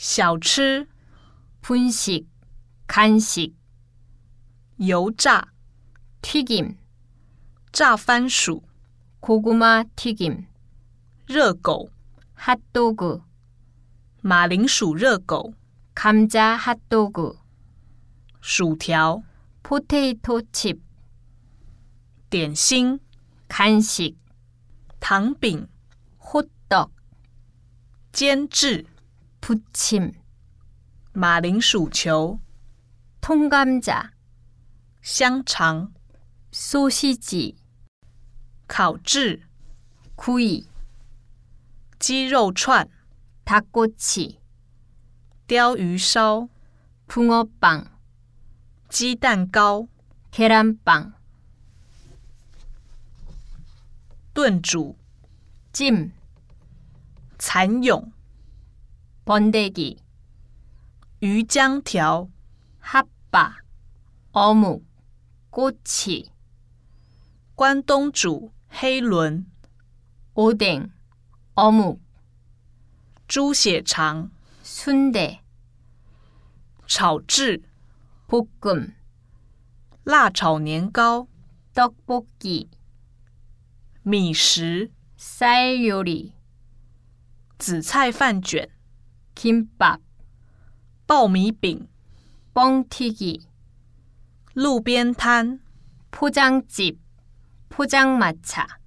小吃 분식, 간식, 油炸 튀김, 炸番薯 고구마 튀김, 热狗 핫도그, 马铃薯热狗 감자 핫도그, 薯条 포테이토 칩, 点心 간식, 糖饼 호떡, 煎制 부침, 马铃薯球 통감자, 香肠 소시지, 烤制 구이, 鸡肉串 닭꼬치, 鲷鱼烧 붕어빵, 鸡蛋糕 계란빵, 炖煮 찜, 蚕蛹 번데기, 鱼浆条 핫바, 어묵, 꼬치, 关东煮黑轮 오뎅, 어묵, 猪血肠 순대, 炒制 볶음, 辣炒年糕 떡볶이, 米食 쌀 요리, 紫菜饭卷 김밥, 爆米饼 뻥튀기, 路边摊 포장집, 포장마차.